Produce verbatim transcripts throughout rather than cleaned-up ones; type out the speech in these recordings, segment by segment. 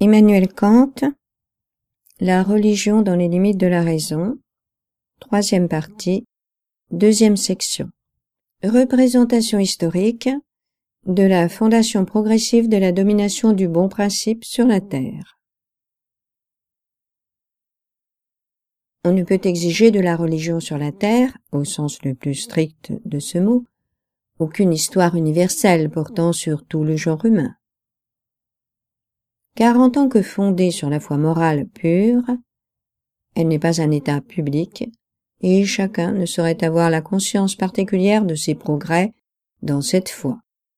Emmanuel Kant, La religion dans les limites de la raison, troisième partie, deuxième section. Représentation historique de la fondation progressive de la domination du bon principe sur la terre. On ne peut exiger de la religion sur la terre, au sens le plus strict de ce mot, aucune histoire universelle portant sur tout le genre humain. Car en tant que fondée sur la foi morale pure, elle n'est pas un état public, et chacun ne saurait avoir la conscience particulière de ses progrès dans cette foi.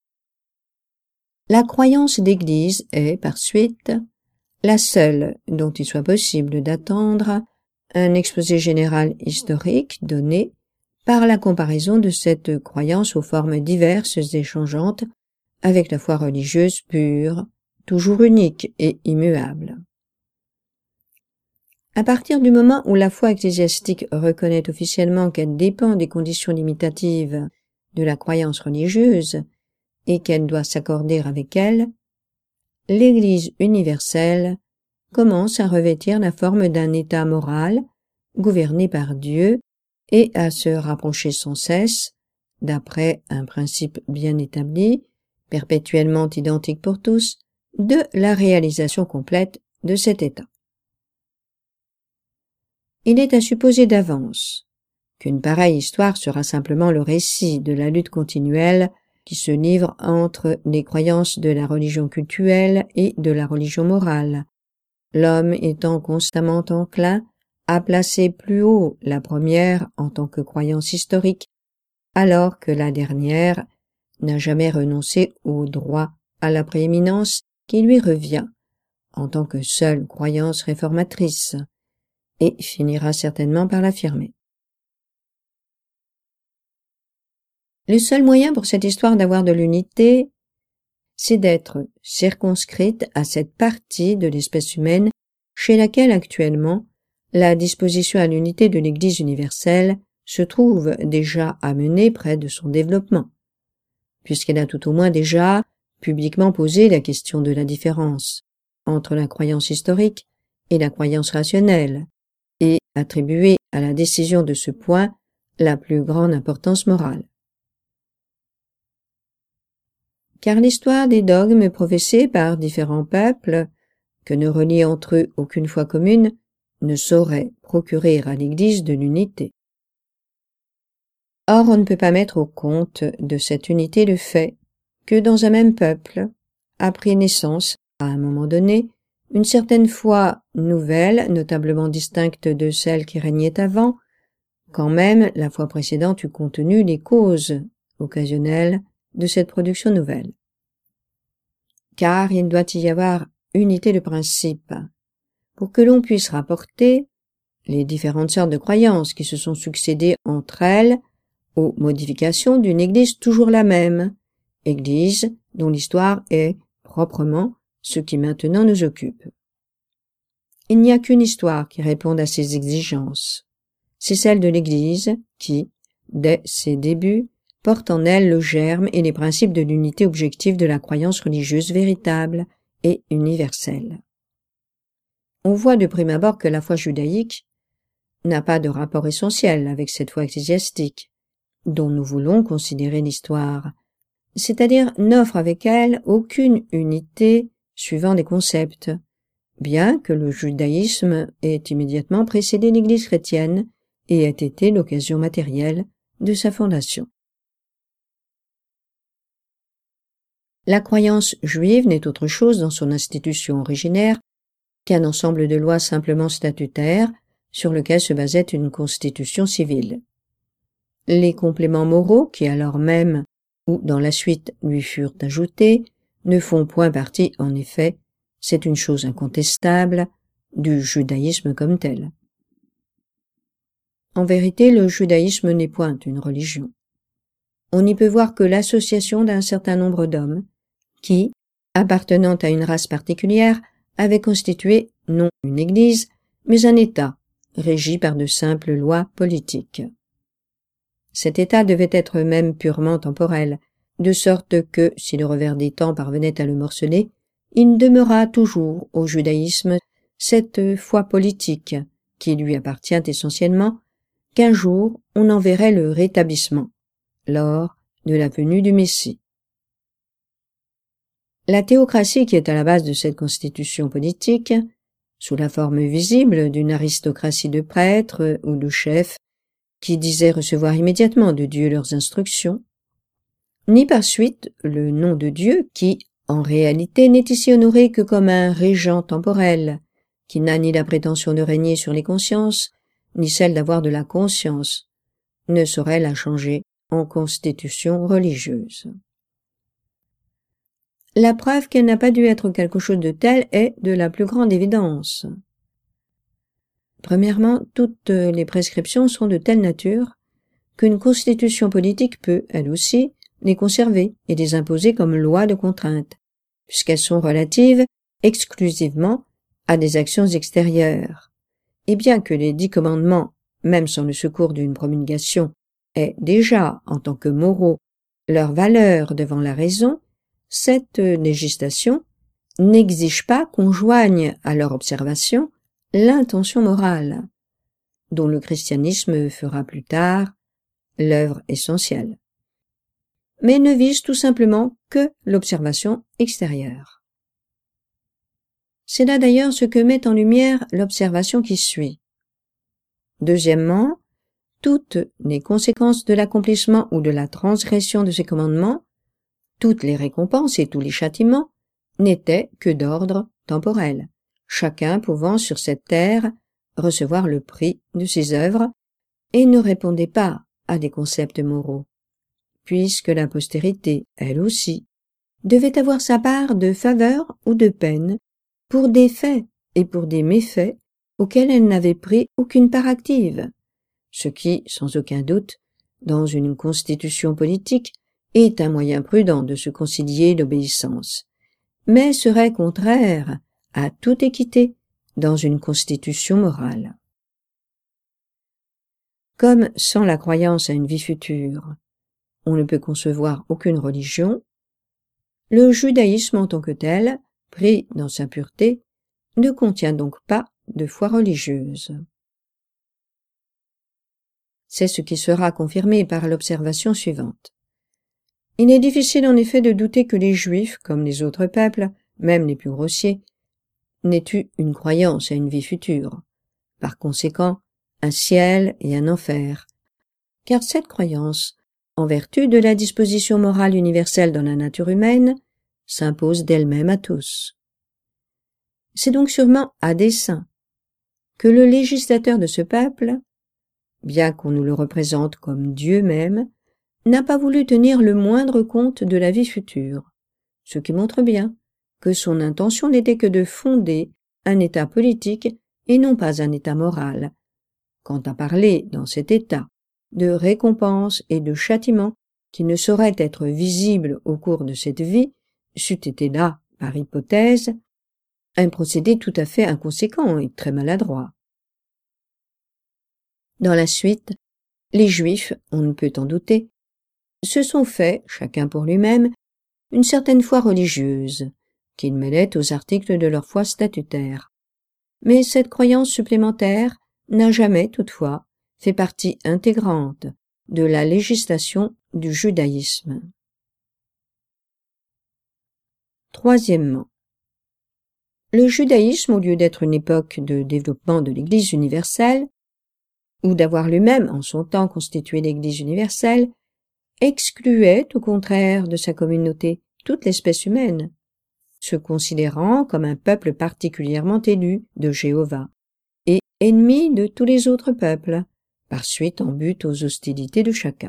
La croyance d'Église est, par suite, la seule dont il soit possible d'attendre un exposé général historique donné par la comparaison de cette croyance aux formes diverses et changeantes avec la foi religieuse pure, toujours unique et immuable. À partir du moment où la foi ecclésiastique reconnaît officiellement qu'elle dépend des conditions limitatives de la croyance religieuse et qu'elle doit s'accorder avec elle, l'Église universelle commence à revêtir la forme d'un état moral gouverné par Dieu et à se rapprocher sans cesse, d'après un principe bien établi, perpétuellement identique pour tous, de la réalisation complète de cet état. Il est à supposer d'avance qu'une pareille histoire sera simplement le récit de la lutte continuelle qui se livre entre les croyances de la religion cultuelle et de la religion morale, l'homme étant constamment enclin à placer plus haut la première en tant que croyance historique, alors que la dernière n'a jamais renoncé au droit à la prééminence qui lui revient en tant que seule croyance réformatrice, et finira certainement par l'affirmer. Le seul moyen pour cette histoire d'avoir de l'unité, c'est d'être circonscrite à cette partie de l'espèce humaine chez laquelle actuellement la disposition à l'unité de l'Église universelle se trouve déjà amenée près de son développement, puisqu'elle a tout au moins déjà publiquement posé la question de la différence entre la croyance historique et la croyance rationnelle, et attribué à la décision de ce point la plus grande importance morale. Car l'histoire des dogmes professés par différents peuples, que ne relie entre eux aucune foi commune, ne saurait procurer à l'Église de l'unité. Or, on ne peut pas mettre au compte de cette unité le fait que dans un même peuple a pris naissance, à un moment donné, une certaine foi nouvelle, notablement distincte de celle qui régnait avant, quand même la foi précédente eut contenu les causes occasionnelles de cette production nouvelle. Car il doit y avoir unité de principe, pour que l'on puisse rapporter les différentes sortes de croyances qui se sont succédées entre elles aux modifications d'une Église toujours la même, Église dont l'histoire est proprement ce qui maintenant nous occupe. Il n'y a qu'une histoire qui réponde à ces exigences. C'est celle de l'Église qui, dès ses débuts, porte en elle le germe et les principes de l'unité objective de la croyance religieuse véritable et universelle. On voit de prime abord que la foi judaïque n'a pas de rapport essentiel avec cette foi ecclésiastique, dont nous voulons considérer l'histoire, c'est-à-dire n'offre avec elle aucune unité suivant des concepts, bien que le judaïsme ait immédiatement précédé l'Église chrétienne et ait été l'occasion matérielle de sa fondation. La croyance juive n'est autre chose dans son institution originaire qu'un ensemble de lois simplement statutaires sur lequel se basait une constitution civile. Les compléments moraux qui alors même ou dans la suite lui furent ajoutés ne font point partie, en effet, c'est une chose incontestable, du judaïsme comme tel. En vérité, le judaïsme n'est point une religion. On n'y peut voir que l'association d'un certain nombre d'hommes qui, appartenant à une race particulière, avaient constitué non une Église, mais un État, régi par de simples lois politiques. Cet État devait être même purement temporel, de sorte que, si le revers des temps parvenait à le morceler, il demeura toujours au judaïsme cette foi politique, qui lui appartient essentiellement, qu'un jour on en verrait le rétablissement, lors de la venue du Messie. La théocratie qui est à la base de cette constitution politique, sous la forme visible d'une aristocratie de prêtres ou de chefs qui disaient recevoir immédiatement de Dieu leurs instructions, ni par suite le nom de Dieu qui, en réalité, n'est ici honoré que comme un régent temporel, qui n'a ni la prétention de régner sur les consciences, ni celle d'avoir de la conscience, ne saurait la changer en constitution religieuse. La preuve qu'elle n'a pas dû être quelque chose de tel est de la plus grande évidence. Premièrement, toutes les prescriptions sont de telle nature qu'une constitution politique peut, elle aussi, les conserver et les imposer comme loi de contrainte, puisqu'elles sont relatives exclusivement à des actions extérieures. Et bien que les dix commandements, même sans le secours d'une promulgation, aient déjà, en tant que moraux, leur valeur devant la raison, cette législation n'exige pas qu'on joigne à leur observation l'intention morale, dont le christianisme fera plus tard l'œuvre essentielle, mais ne vise tout simplement que l'observation extérieure. C'est là d'ailleurs ce que met en lumière l'observation qui suit. Deuxièmement, toutes les conséquences de l'accomplissement ou de la transgression de ces commandements, toutes les récompenses et tous les châtiments, n'étaient que d'ordre temporel, chacun pouvant sur cette terre recevoir le prix de ses œuvres et ne répondaient pas à des concepts moraux, puisque la postérité, elle aussi, devait avoir sa part de faveur ou de peine pour des faits et pour des méfaits auxquels elle n'avait pris aucune part active, ce qui, sans aucun doute, dans une constitution politique, est un moyen prudent de se concilier l'obéissance, mais serait contraire à toute équité dans une constitution morale. Comme sans la croyance à une vie future, on ne peut concevoir aucune religion, le judaïsme en tant que tel, pris dans sa pureté, ne contient donc pas de foi religieuse. C'est ce qui sera confirmé par l'observation suivante. Il est difficile en effet de douter que les Juifs, comme les autres peuples, même les plus grossiers, n'aient eu une croyance à une vie future, par conséquent un ciel et un enfer, car cette croyance, en vertu de la disposition morale universelle dans la nature humaine, s'impose d'elle-même à tous. C'est donc sûrement à dessein que le législateur de ce peuple, bien qu'on nous le représente comme Dieu même, n'a pas voulu tenir le moindre compte de la vie future, ce qui montre bien que son intention n'était que de fonder un état politique et non pas un état moral. Quant à parler, dans cet état, de récompense et de châtiment qui ne sauraient être visibles au cours de cette vie, c'eût été là, par hypothèse, un procédé tout à fait inconséquent et très maladroit. Dans la suite, les Juifs, on ne peut en douter, se sont fait, chacun pour lui-même, une certaine foi religieuse, qu'ils mêlaient aux articles de leur foi statutaire. Mais cette croyance supplémentaire n'a jamais, toutefois, fait partie intégrante de la législation du judaïsme. Troisièmement, le judaïsme, au lieu d'être une époque de développement de l'Église universelle, ou d'avoir lui-même en son temps constitué l'Église universelle, excluait au contraire de sa communauté toute l'espèce humaine, se considérant comme un peuple particulièrement élu de Jéhovah et ennemi de tous les autres peuples, par suite en but aux hostilités de chacun.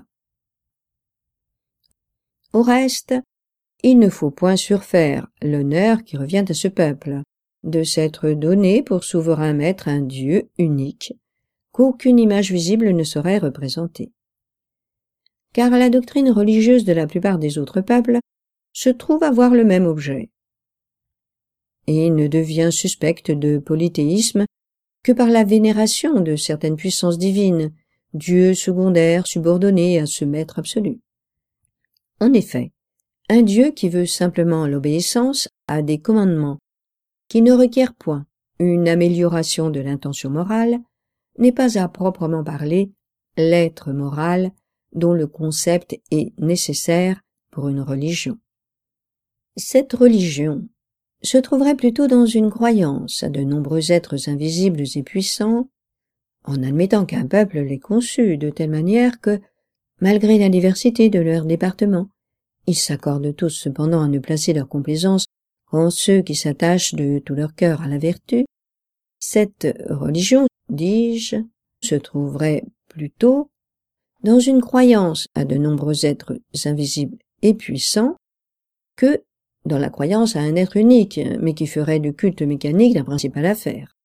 Au reste, il ne faut point surfaire l'honneur qui revient à ce peuple, de s'être donné pour souverain maître un Dieu unique, qu'aucune image visible ne saurait représenter. Car la doctrine religieuse de la plupart des autres peuples se trouve avoir le même objet, et ne devient suspecte de polythéisme que par la vénération de certaines puissances divines, dieux secondaires subordonnés à ce maître absolu. En effet, Un Dieu qui veut simplement l'obéissance à des commandements, qui ne requiert point une amélioration de l'intention morale, n'est pas à proprement parler l'être moral dont le concept est nécessaire pour une religion. Cette religion se trouverait plutôt dans une croyance à de nombreux êtres invisibles et puissants, en admettant qu'un peuple les conçut de telle manière que, malgré la diversité de leurs départements, ils s'accordent tous cependant à ne placer leur complaisance en ceux qui s'attachent de tout leur cœur à la vertu. Cette religion, dis-je, se trouverait plutôt dans une croyance à de nombreux êtres invisibles et puissants que dans la croyance à un être unique, mais qui ferait du culte mécanique la principale affaire.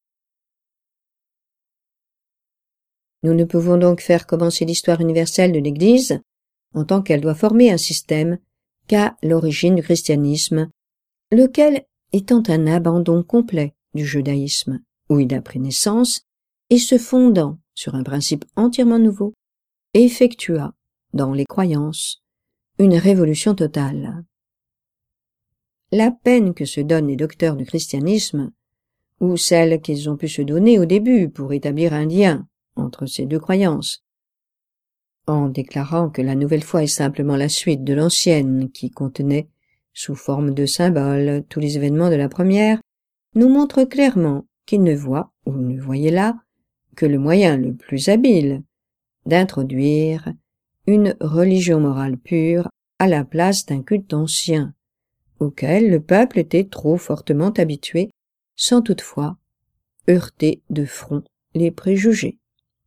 Nous ne pouvons donc faire commencer l'histoire universelle de l'Église, en tant qu'elle doit former un système, qu'à l'origine du christianisme, lequel étant un abandon complet du judaïsme, où il a pris naissance, et se fondant sur un principe entièrement nouveau, effectua, dans les croyances, une révolution totale. La peine que se donnent les docteurs du christianisme, ou celle qu'ils ont pu se donner au début pour établir un lien entre ces deux croyances, en déclarant que la nouvelle foi est simplement la suite de l'ancienne qui contenait, sous forme de symboles, tous les événements de la première, nous montre clairement qu'ils ne voient, ou ne voyaient là, que le moyen le plus habile d'introduire une religion morale pure à la place d'un culte ancien, auquel le peuple était trop fortement habitué, sans toutefois heurter de front les préjugés.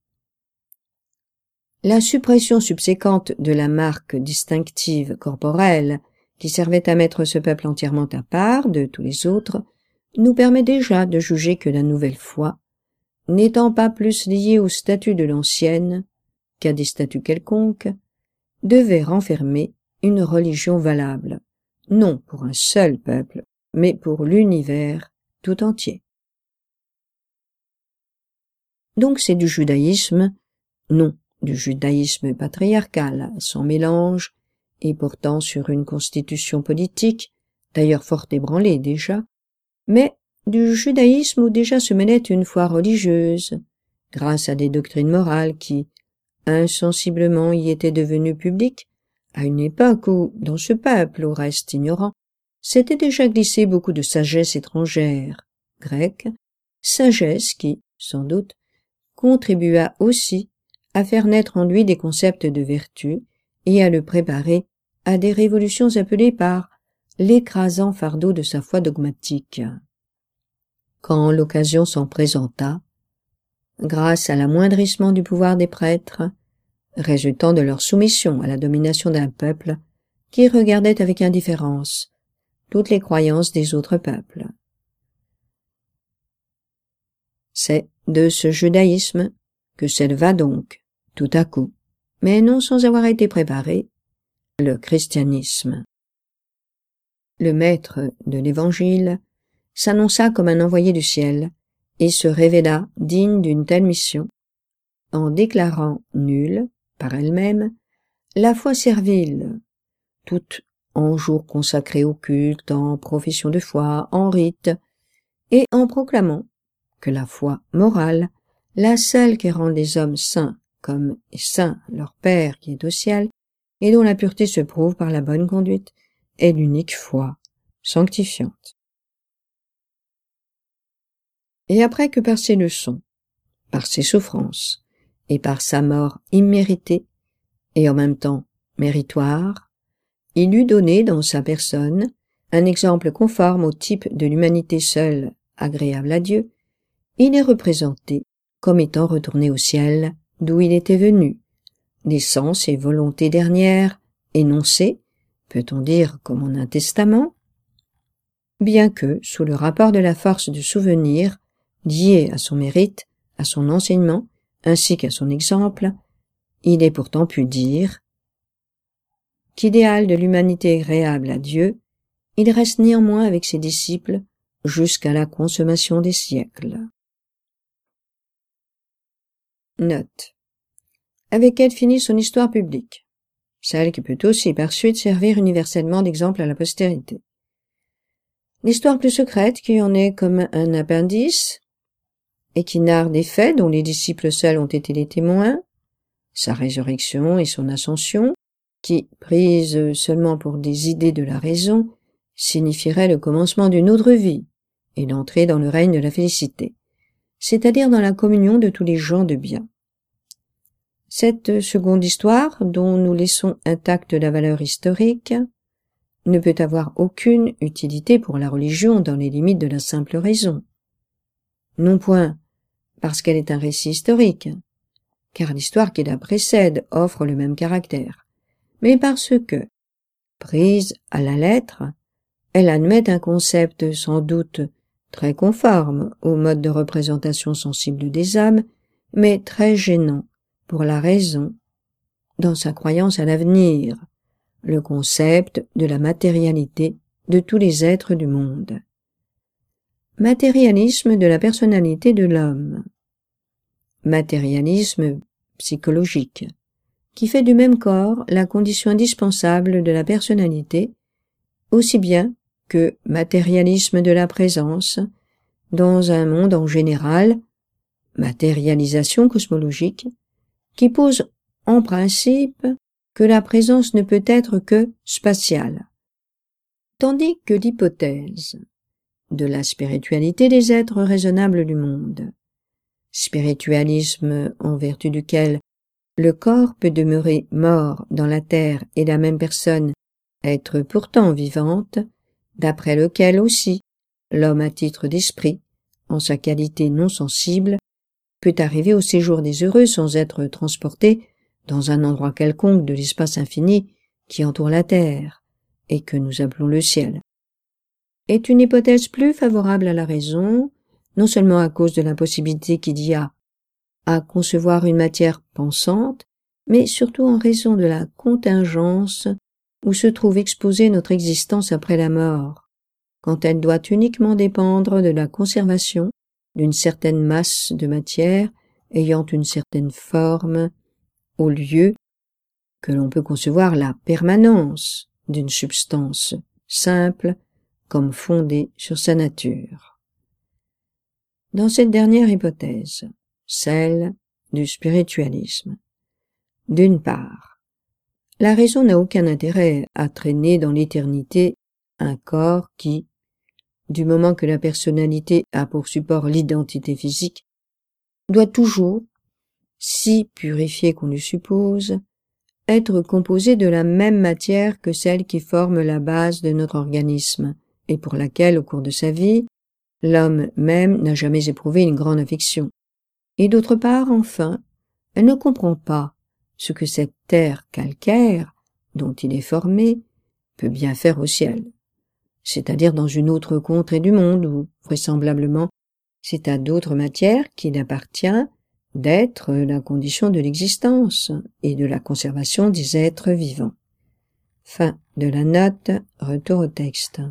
La suppression subséquente de la marque distinctive corporelle qui servait à mettre ce peuple entièrement à part de tous les autres nous permet déjà de juger que la nouvelle foi, n'étant pas plus liée au statut de l'ancienne qu'à des statuts quelconques, devait renfermer une religion valable, non pour un seul peuple, mais pour l'univers tout entier. Donc c'est du judaïsme, non du judaïsme patriarcal, sans mélange, et portant sur une constitution politique, d'ailleurs fort ébranlée déjà, mais du judaïsme où déjà se menait une foi religieuse, grâce à des doctrines morales qui, insensiblement, y étaient devenues publiques, à une époque où, dans ce peuple au reste ignorant, s'était déjà glissé beaucoup de sagesse étrangère, grecque, sagesse qui, sans doute, contribua aussi à faire naître en lui des concepts de vertu et à le préparer à des révolutions appelées par l'écrasant fardeau de sa foi dogmatique. Quand l'occasion s'en présenta, grâce à l'amoindrissement du pouvoir des prêtres, résultant de leur soumission à la domination d'un peuple qui regardait avec indifférence toutes les croyances des autres peuples. C'est de ce judaïsme que s'éleva donc, tout à coup, mais non sans avoir été préparé, le christianisme. Le maître de l'Évangile s'annonça comme un envoyé du ciel et se révéla digne d'une telle mission, en déclarant nulle, par elle-même, la foi servile, toute en jours consacrés au culte, en profession de foi, en rite, et en proclamant que la foi morale, la seule qui rend les hommes saints comme est saint leur Père qui est au ciel, et dont la pureté se prouve par la bonne conduite, est l'unique foi sanctifiante. Et après que par ses leçons, par ses souffrances, et par sa mort imméritée, et en même temps méritoire, il eut donné dans sa personne un exemple conforme au type de l'humanité seule, agréable à Dieu, il est représenté comme étant retourné au ciel d'où il était venu, laissant ses volontés dernières énoncées, peut-on dire comme en un testament, bien que, sous le rapport de la force du souvenir, lié à son mérite, à son enseignement, ainsi qu'à son exemple, il ait pourtant pu dire qu'idéal de l'humanité agréable à Dieu, il reste néanmoins avec ses disciples jusqu'à la consommation des siècles. Note. Avec elle finit son histoire publique. celle qui peut aussi par suite servir universellement d'exemple à la postérité. L'histoire plus secrète qui en est comme un appendice, et qui narre des faits dont les disciples seuls ont été les témoins, sa résurrection et son ascension, qui, prise seulement pour des idées de la raison, signifierait le commencement d'une autre vie et l'entrée dans le règne de la félicité, c'est-à-dire dans la communion de tous les gens de bien. Cette seconde histoire, dont nous laissons intacte la valeur historique, ne peut avoir aucune utilité pour la religion dans les limites de la simple raison. Non point parce qu'elle est un récit historique, car l'histoire qui la précède offre le même caractère, mais parce que, prise à la lettre, elle admet un concept sans doute très conforme au mode de représentation sensible des âmes, mais très gênant pour la raison dans sa croyance à l'avenir, le concept de la matérialité de tous les êtres du monde. Matérialisme de la personnalité de l'homme. Matérialisme psychologique, qui fait du même corps la condition indispensable de la personnalité, aussi bien que matérialisme de la présence, dans un monde en général, matérialisation cosmologique, qui pose en principe que la présence ne peut être que spatiale, tandis que l'hypothèse de la spiritualité des êtres raisonnables du monde, spiritualisme en vertu duquel le corps peut demeurer mort dans la terre et la même personne être pourtant vivante, d'après lequel aussi l'homme à titre d'esprit, en sa qualité non sensible, peut arriver au séjour des heureux sans être transporté dans un endroit quelconque de l'espace infini qui entoure la terre et que nous appelons le ciel, est une hypothèse plus favorable à la raison, non seulement à cause de l'impossibilité qu'il y a à concevoir une matière pensante, mais surtout en raison de la contingence où se trouve exposée notre existence après la mort, quand elle doit uniquement dépendre de la conservation d'une certaine masse de matière ayant une certaine forme, au lieu que l'on peut concevoir la permanence d'une substance simple comme fondée sur sa nature. Dans cette dernière hypothèse, celle du spiritualisme, d'une part, la raison n'a aucun intérêt à traîner dans l'éternité un corps qui, du moment que la personnalité a pour support l'identité physique, doit toujours, si purifié qu'on le suppose, être composé de la même matière que celle qui forme la base de notre organisme, et pour laquelle, au cours de sa vie, l'homme même n'a jamais éprouvé une grande affection. Et d'autre part, enfin, elle ne comprend pas ce que cette terre calcaire, dont il est formé, peut bien faire au ciel, c'est-à-dire dans une autre contrée du monde où, vraisemblablement, c'est à d'autres matières qu'il appartient d'être la condition de l'existence et de la conservation des êtres vivants. Fin de la note, retour au texte.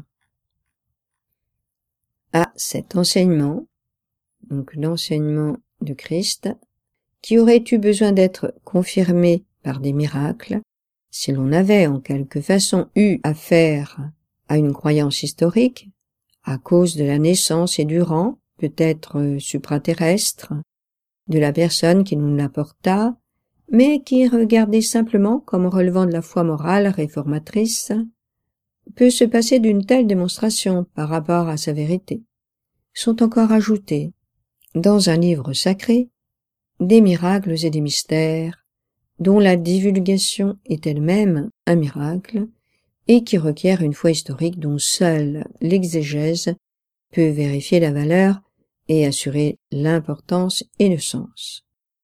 À cet enseignement, donc l'enseignement de Christ, qui aurait eu besoin d'être confirmé par des miracles, si l'on avait en quelque façon eu affaire à une croyance historique, à cause de la naissance et du rang, peut-être supraterrestre, de la personne qui nous l'apporta, mais qui est regardée simplement comme relevant de la foi morale réformatrice, peut se passer d'une telle démonstration par rapport à sa vérité. Sont encore ajoutés, dans un livre sacré, des miracles et des mystères, dont la divulgation est elle-même un miracle, et qui requiert une foi historique dont seule l'exégèse peut vérifier la valeur et assurer l'importance et le sens.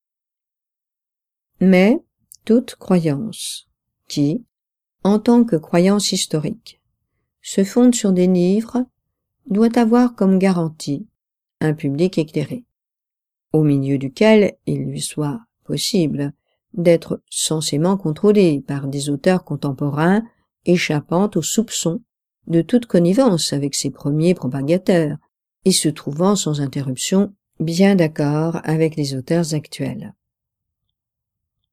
Mais toute croyance qui, en tant que croyance historique, se fonde sur des livres, doit avoir comme garantie un public éclairé, au milieu duquel il lui soit possible d'être censément contrôlé par des auteurs contemporains échappant aux soupçons de toute connivence avec ses premiers propagateurs et se trouvant sans interruption bien d'accord avec les auteurs actuels.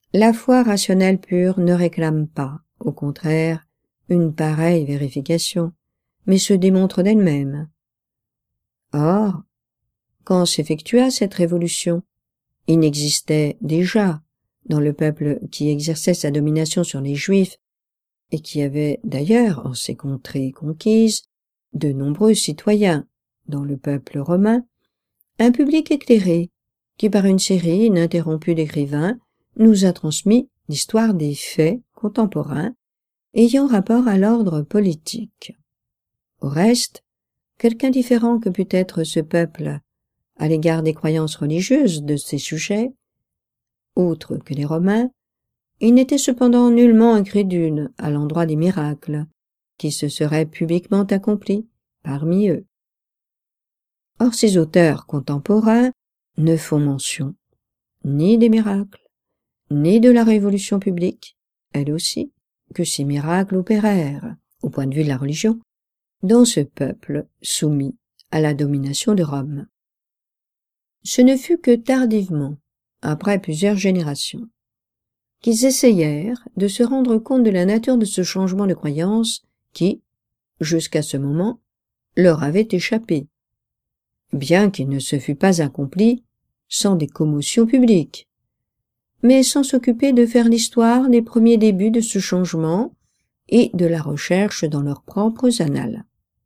La foi rationnelle pure ne réclame pas, au contraire, une pareille vérification, mais se démontre d'elle-même. Or, quand s'effectua cette révolution, il n'existait déjà, dans le peuple qui exerçait sa domination sur les Juifs, et qui avait d'ailleurs, en ces contrées conquises, de nombreux citoyens, dans le peuple romain, un public éclairé, qui par une série ininterrompue d'écrivains nous a transmis l'histoire des faits contemporains ayant rapport à l'ordre politique. Au reste, quelque indifférent que pût être ce peuple à l'égard des croyances religieuses de ses sujets, autres que les Romains, il n'était cependant nullement incrédule à l'endroit des miracles qui se seraient publiquement accomplis parmi eux. Or ces auteurs contemporains ne font mention ni des miracles, ni de la révolution publique, elle aussi, que ces miracles opérèrent, au point de vue de la religion, dans ce peuple soumis à la domination de Rome. Ce ne fut que tardivement, après plusieurs générations, qu'ils essayèrent de se rendre compte de la nature de ce changement de croyance qui, jusqu'à ce moment, leur avait échappé, bien qu'il ne se fût pas accompli sans des commotions publiques, mais sans s'occuper de faire l'histoire des premiers débuts de ce changement et de la recherche dans leurs propres annales.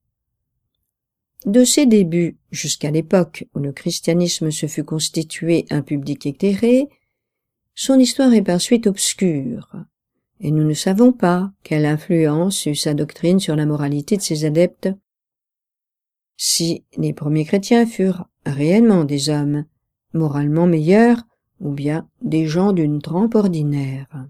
De ces débuts jusqu'à l'époque où le christianisme se fut constitué un public éclairé, son histoire est par suite obscure, et nous ne savons pas quelle influence eut sa doctrine sur la moralité de ses adeptes. Si les premiers chrétiens furent réellement des hommes moralement meilleurs, ou bien des gens d'une trempe ordinaire.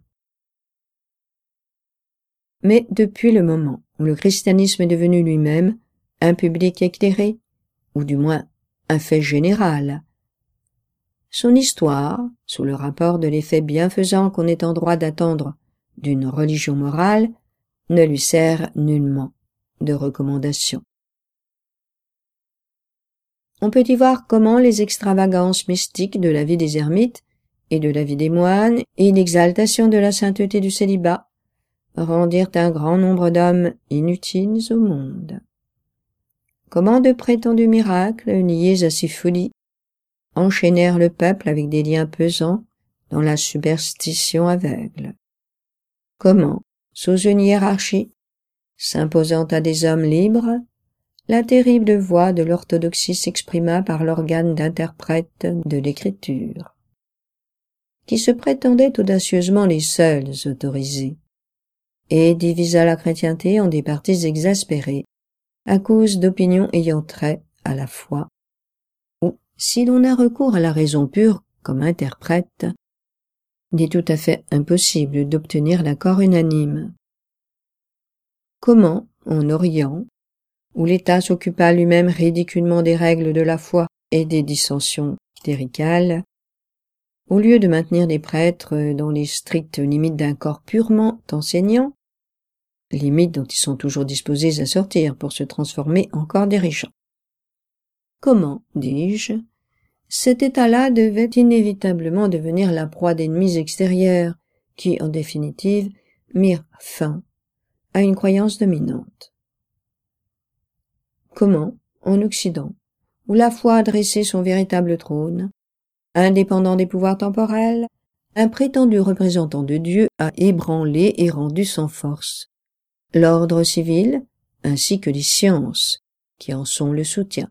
Mais depuis le moment où le christianisme est devenu lui-même un public éclairé, ou du moins un fait général, son histoire, sous le rapport de l'effet bienfaisant qu'on est en droit d'attendre d'une religion morale, ne lui sert nullement de recommandation. On peut y voir comment les extravagances mystiques de la vie des ermites et de la vie des moines et l'exaltation de la sainteté du célibat rendirent un grand nombre d'hommes inutiles au monde. Comment de prétendus miracles liés à ces folies enchaînèrent le peuple avec des liens pesants dans la superstition aveugle. Comment, sous une hiérarchie s'imposant à des hommes libres, la terrible voix de l'orthodoxie s'exprima par l'organe d'interprète de l'écriture, qui se prétendaient audacieusement les seuls autorisés, et divisa la chrétienté en des partis exaspérés à cause d'opinions ayant trait à la foi, ou, si l'on a recours à la raison pure comme interprète, il est tout à fait impossible d'obtenir l'accord unanime. Comment, en Orient, où l'État s'occupa lui-même ridiculement des règles de la foi et des dissensions cléricales, au lieu de maintenir les prêtres dans les strictes limites d'un corps purement enseignant, limites dont ils sont toujours disposés à sortir pour se transformer en corps dirigeants. Comment, dis-je, cet état-là devait inévitablement devenir la proie d'ennemis extérieurs qui, en définitive, mirent fin à une croyance dominante. Comment, en Occident, où la foi a dressé son véritable trône, indépendant des pouvoirs temporels, un prétendu représentant de Dieu a ébranlé et rendu sans force l'ordre civil ainsi que les sciences qui en sont le soutien.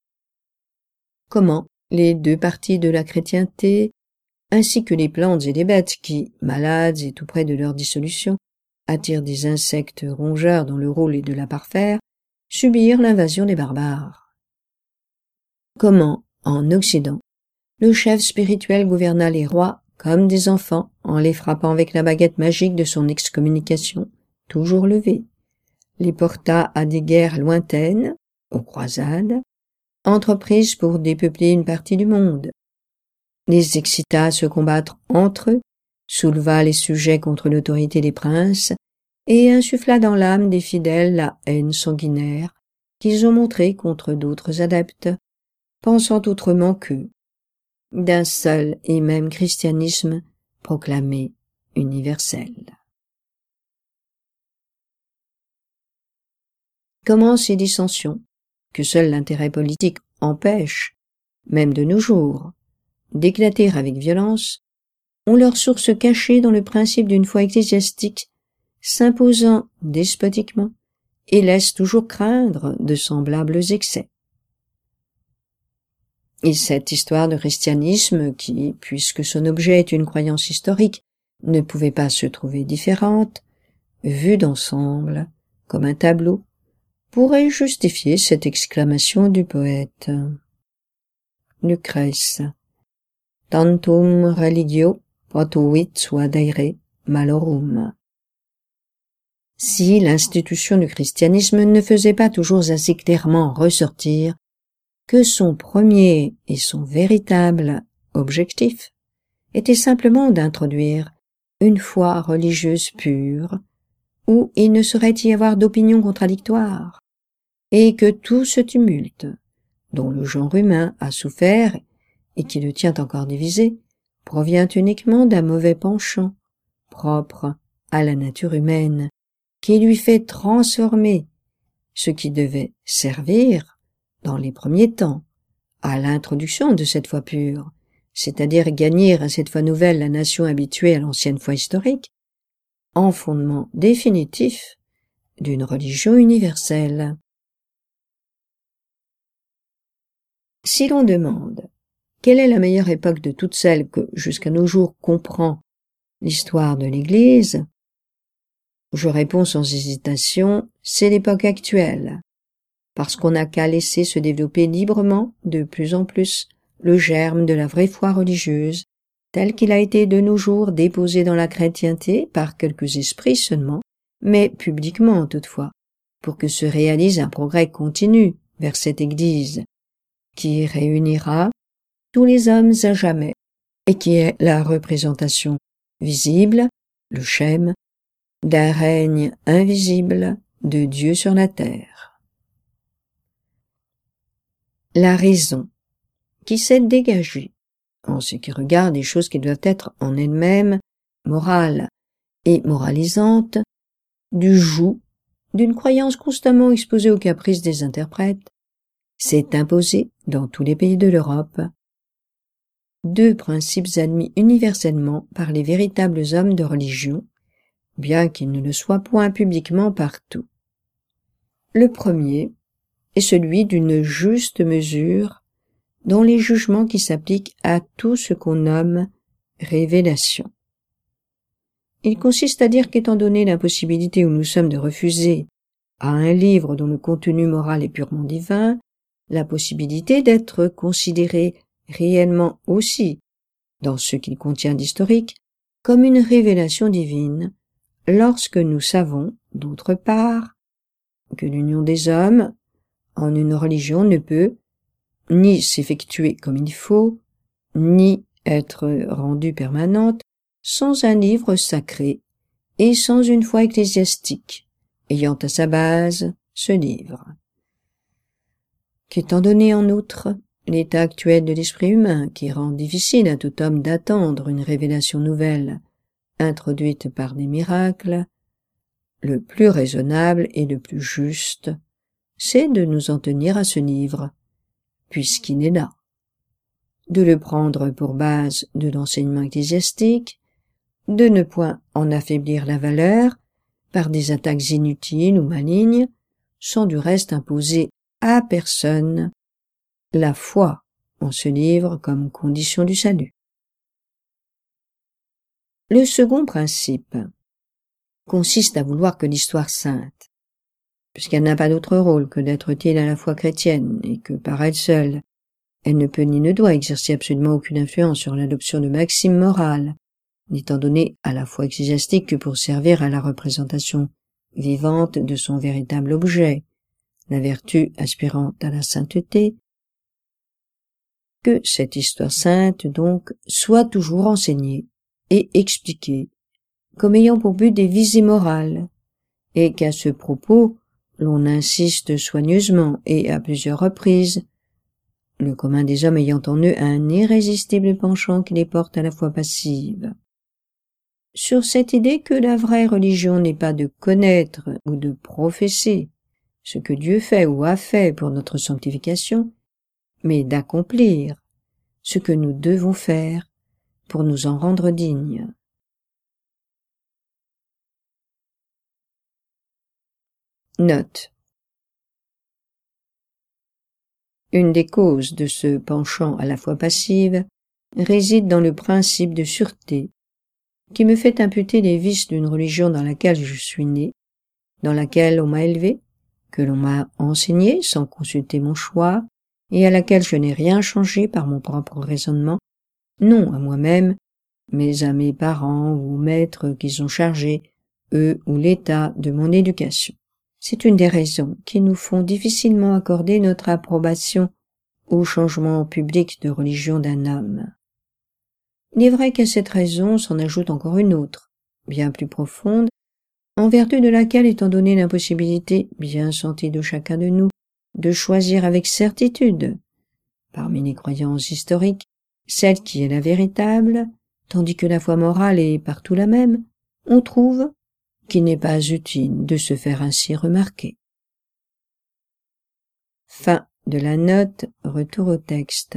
Comment les deux parties de la chrétienté, ainsi que les plantes et les bêtes qui, malades et tout près de leur dissolution, attirent des insectes rongeurs dont le rôle est de la parfaire, subirent l'invasion des barbares. Comment, en Occident, le chef spirituel gouverna les rois comme des enfants en les frappant avec la baguette magique de son excommunication, toujours levée, les porta à des guerres lointaines, aux croisades, entreprises pour dépeupler une partie du monde, les excita à se combattre entre eux, souleva les sujets contre l'autorité des princes et insuffla dans l'âme des fidèles la haine sanguinaire qu'ils ont montrée contre d'autres adeptes, pensant autrement qu'eux. D'un seul et même christianisme proclamée universelle. Comment ces dissensions, que seul l'intérêt politique empêche, même de nos jours, d'éclater avec violence, ont leur source cachée dans le principe d'une foi ecclésiastique s'imposant despotiquement et laisse toujours craindre de semblables excès. Et cette histoire de christianisme qui, puisque son objet est une croyance historique, ne pouvait pas se trouver différente, vue d'ensemble, comme un tableau, pourrait justifier cette exclamation du poète. Lucrèce. Tantum religio potuit suadere malorum. Si l'institution du christianisme ne faisait pas toujours assez clairement ressortir que son premier et son véritable objectif était simplement d'introduire une foi religieuse pure, où il ne saurait y avoir d'opinions contradictoires, et que tout ce tumulte, dont le genre humain a souffert et qui le tient encore divisé, provient uniquement d'un mauvais penchant, propre à la nature humaine, qui lui fait transformer ce qui devait servir, dans les premiers temps, à l'introduction de cette foi pure, c'est-à-dire gagner à cette foi nouvelle la nation habituée à l'ancienne foi historique, en fondement définitif d'une religion universelle. Si l'on demande quelle est la meilleure époque de toutes celles que, jusqu'à nos jours, comprend l'histoire de l'Église, je réponds sans hésitation, c'est l'époque actuelle, parce qu'on n'a qu'à laisser se développer librement, de plus en plus, le germe de la vraie foi religieuse, tel qu'il a été de nos jours déposé dans la chrétienté par quelques esprits seulement, mais publiquement toutefois, pour que se réalise un progrès continu vers cette Église, qui réunira tous les hommes à jamais, et qui est la représentation visible, le schème, d'un règne invisible de Dieu sur la terre. La raison, qui s'est dégagée, en ce qui regarde les choses qui doivent être en elles-mêmes morales et moralisantes, du joug d'une croyance constamment exposée aux caprices des interprètes, s'est imposée dans tous les pays de l'Europe deux principes admis universellement par les véritables hommes de religion, bien qu'ils ne le soient point publiquement partout. Le premier est celui d'une juste mesure dans les jugements qui s'appliquent à tout ce qu'on nomme révélation. Il consiste à dire qu'étant donné l'impossibilité où nous sommes de refuser à un livre dont le contenu moral est purement divin, la possibilité d'être considéré réellement aussi, dans ce qu'il contient d'historique, comme une révélation divine, lorsque nous savons, d'autre part, que l'union des hommes en une religion ne peut ni s'effectuer comme il faut, ni être rendue permanente sans un livre sacré et sans une foi ecclésiastique, ayant à sa base ce livre. Qu'étant donné en outre l'état actuel de l'esprit humain qui rend difficile à tout homme d'attendre une révélation nouvelle introduite par des miracles, le plus raisonnable et le plus juste, c'est de nous en tenir à ce livre, puisqu'il est là, de le prendre pour base de l'enseignement ecclésiastique, de ne point en affaiblir la valeur par des attaques inutiles ou malignes, sans du reste imposer à personne la foi en ce livre comme condition du salut. Le second principe consiste à vouloir que l'histoire sainte, puisqu'elle n'a pas d'autre rôle que d'être utile à la foi chrétienne et que par elle seule, elle ne peut ni ne doit exercer absolument aucune influence sur l'adoption de maximes morales, n'étant donnée à la foi ecclésiastique que pour servir à la représentation vivante de son véritable objet, la vertu aspirant à la sainteté, que cette histoire sainte, donc, soit toujours enseignée et expliquée comme ayant pour but des visées morales, et qu'à ce propos, l'on insiste soigneusement et à plusieurs reprises, le commun des hommes ayant en eux un irrésistible penchant qui les porte à la foi passive. sur cette idée que la vraie religion n'est pas de connaître ou de professer ce que Dieu fait ou a fait pour notre sanctification, mais d'accomplir ce que nous devons faire pour nous en rendre dignes. Note. Une des causes de ce penchant à la foi passive réside dans le principe de sûreté qui me fait imputer les vices d'une religion dans laquelle je suis né, dans laquelle on m'a élevé, que l'on m'a enseigné sans consulter mon choix, et à laquelle je n'ai rien changé par mon propre raisonnement, non à moi-même, mais à mes parents ou aux maîtres qui sont chargés, eux ou l'État, de mon éducation. C'est une des raisons qui nous font difficilement accorder notre approbation au changement public de religion d'un homme. Il est vrai qu'à cette raison s'en ajoute encore une autre, bien plus profonde, en vertu de laquelle, étant donné l'impossibilité bien sentie de chacun de nous de choisir avec certitude, parmi les croyances historiques, celle qui est la véritable, tandis que la foi morale est partout la même, on trouve qu'il n'est pas utile de se faire ainsi remarquer. Fin de la note, retour au texte.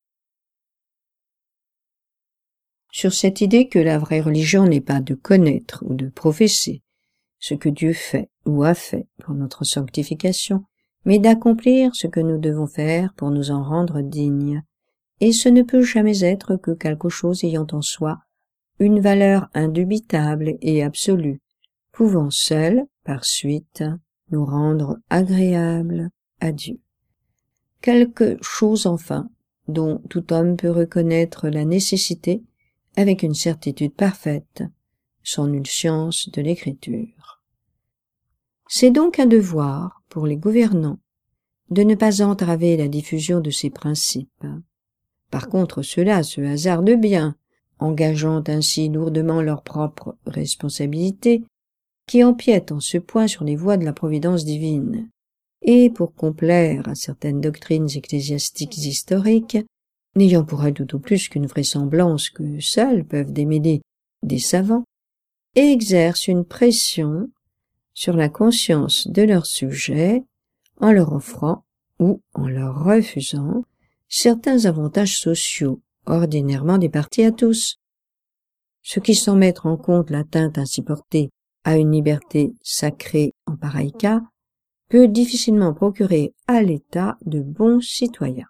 Sur cette idée que la vraie religion n'est pas de connaître ou de professer ce que Dieu fait ou a fait pour notre sanctification, mais d'accomplir ce que nous devons faire pour nous en rendre dignes, et ce ne peut jamais être que quelque chose ayant en soi une valeur indubitable et absolue, pouvant seul, par suite, nous rendre agréables à Dieu. Quelque chose enfin, dont tout homme peut reconnaître la nécessité avec une certitude parfaite, sans nulle science de l'écriture. C'est donc un devoir pour les gouvernants de ne pas entraver la diffusion de ces principes. Par contre, ceux-là se hasardent bien, engageant ainsi lourdement leur propre responsabilité, qui empiètent en ce point sur les voies de la providence divine. Et pour complaire à certaines doctrines ecclésiastiques historiques, n'ayant pour elles tout au plus qu'une vraisemblance que seuls peuvent démêler des savants, exercent une pression sur la conscience de leurs sujets en leur offrant ou en leur refusant certains avantages sociaux ordinairement départis à tous, ce qui sans mettre en compte l'atteinte ainsi portée à une liberté sacrée en pareil cas, peut difficilement procurer à l'État de bons citoyens.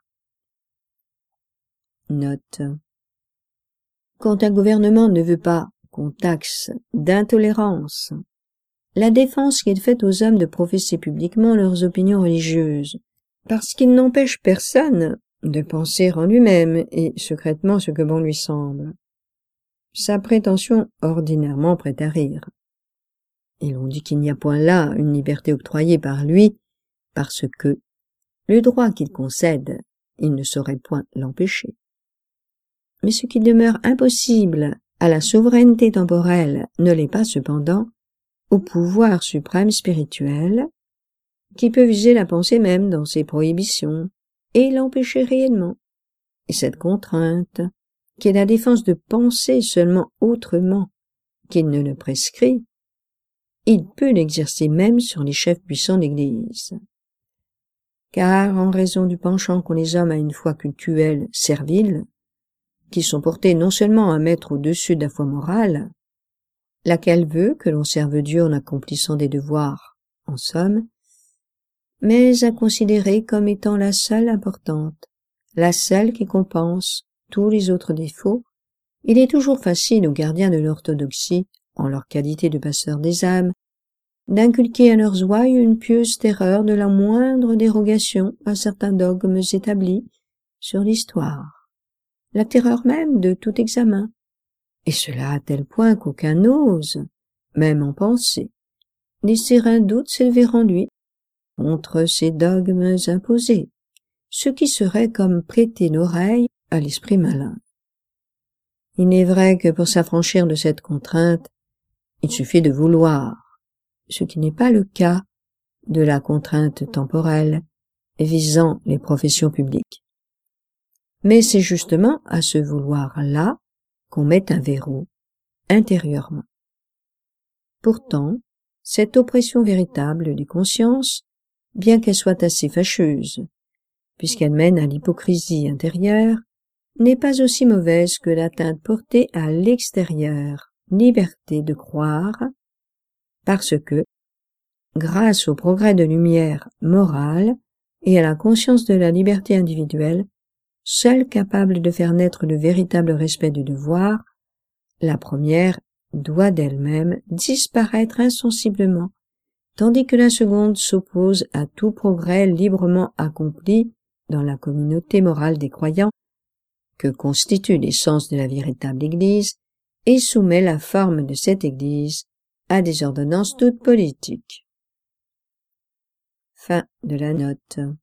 Note. Quand un gouvernement ne veut pas qu'on taxe d'intolérance la défense qu'il fait aux hommes de professer publiquement leurs opinions religieuses, parce qu'il n'empêche personne de penser en lui-même et secrètement ce que bon lui semble, sa prétention ordinairement prête à rire. Et l'on dit qu'il n'y a point là une liberté octroyée par lui, parce que le droit qu'il concède, il ne saurait point l'empêcher. Mais ce qui demeure impossible à la souveraineté temporelle ne l'est pas cependant au pouvoir suprême spirituel, qui peut viser la pensée même dans ses prohibitions et l'empêcher réellement. Et cette contrainte, qui est la défense de penser seulement autrement qu'il ne le prescrit, il peut l'exercer même sur les chefs puissants d'Église. Car, en raison du penchant qu'ont les hommes à une foi cultuelle servile, qui sont portés non seulement à mettre au-dessus de la foi morale, laquelle veut que l'on serve Dieu en accomplissant des devoirs, en somme, mais à considérer comme étant la seule importante, la seule qui compense tous les autres défauts, il est toujours facile aux gardiens de l'orthodoxie, en leur qualité de passeurs des âmes, d'inculquer à leurs ouailles une pieuse terreur de la moindre dérogation à certains dogmes établis sur l'histoire, la terreur même de tout examen, et cela à tel point qu'aucun n'ose, même en pensée, laisser un doute s'élever en lui contre ces dogmes imposés, ce qui serait comme prêter l'oreille à l'esprit malin. Il n'est vrai que pour s'affranchir de cette contrainte, il suffit de vouloir, ce qui n'est pas le cas de la contrainte temporelle visant les professions publiques. Mais c'est justement à ce vouloir-là qu'on met un verrou, intérieurement. Pourtant, cette oppression véritable des consciences, bien qu'elle soit assez fâcheuse, puisqu'elle mène à l'hypocrisie intérieure, n'est pas aussi mauvaise que l'atteinte portée à l'extérieur, liberté de croire, parce que, grâce au progrès de lumière morale et à la conscience de la liberté individuelle, seule capable de faire naître le véritable respect du devoir, la première doit d'elle-même disparaître insensiblement, tandis que la seconde s'oppose à tout progrès librement accompli dans la communauté morale des croyants, que constitue l'essence de la véritable Église, et soumet la forme de cette Église à des ordonnances toutes politiques. Fin de la note.